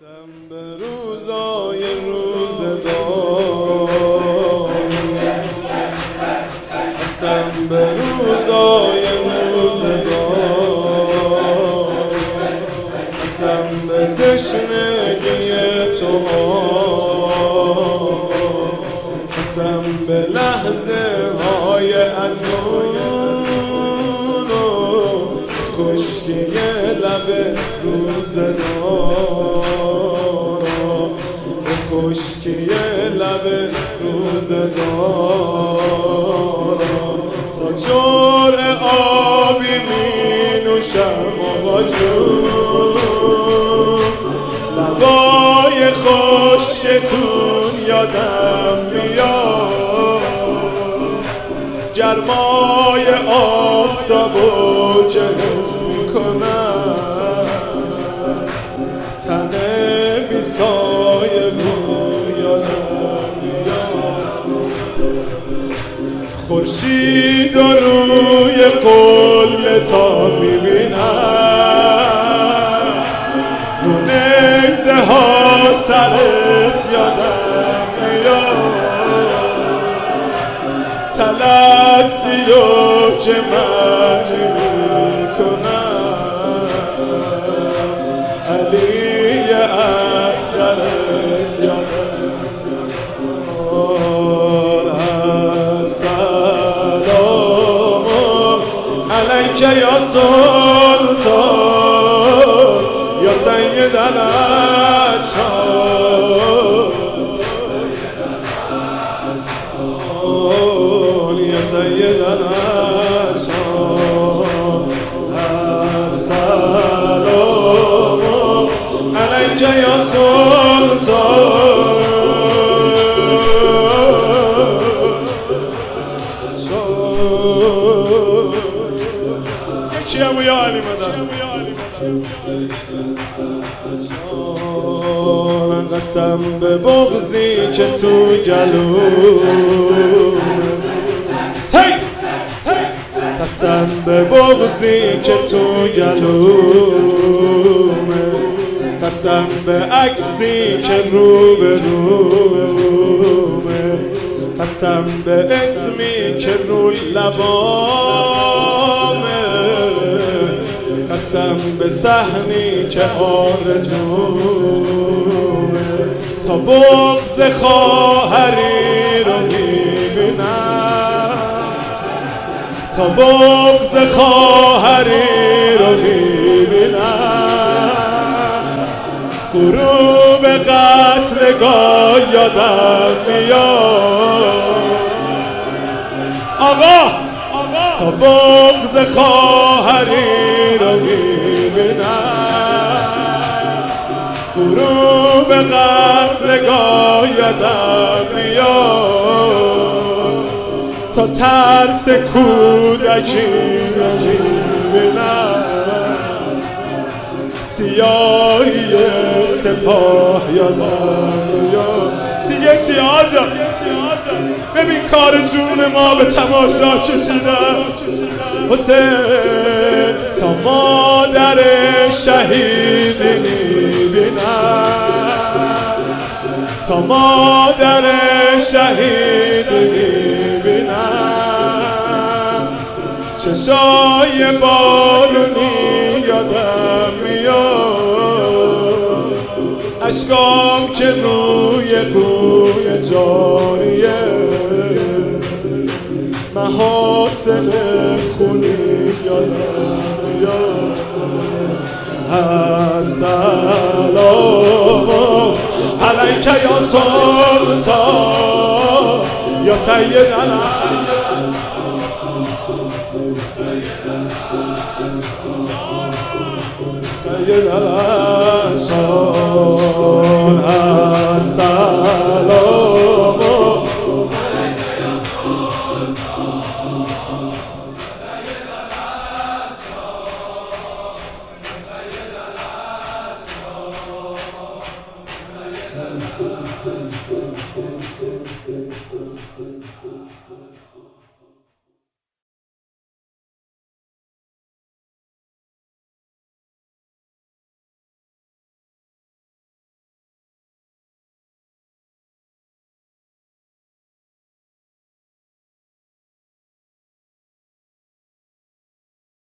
قسم به روزای روزگار، قسم به روزای روزگار، قسم به تشنگی تو، قسم به لحظه های ازون و خشکی لب روزگار، به خشکی لب روزگار. تا جرعه آبی می نوشم آقا جون، لبای خشکتون یادم میاد، گرمای آفتابو که حس میکنم، تن بی سایه بود یادم میاد، خورشید رو روی قله تا میبینم، رو نیزه ها سرت یادم میاد، تلسیو که من میکنم، علی اصغرت یادم میاد. السلام علیک یا سلطان یا سید الاشهار، یا سید الاشهار. السلام علیک یا سلطان. یکی همو یا علی مدن. قسم به بغضی که تو گلوم، قسم به بغضی که تو گلومه، قسم به عکسی که رو به رومه، قسم به اسمی که رو لبامه، قسم به صحنی که آرزومه. تا بغض خواهری رو میبینم، تا بغض خواهری رو میبینم، غروب قتلگاه یادم میاد. آقا تا بغض خواهری رو میبینم، غروب قتلگاه یادم میاد، تا ترس کودکی رو میبینم، سیاهی سپاه یادم میاد. دیگه چی آجا؟ ببین کار جون ما به تماشا کشیده است حسین، تا مادر شهیدی میبینم، تا مادر شهیدی میبینم، چشای بارونی یادم میاد، اشکام که روی کوی جاریه، محاسن خونی یادم میاد. السلام علیک یا سلطان یا سید الاشهار، سید الاشهار.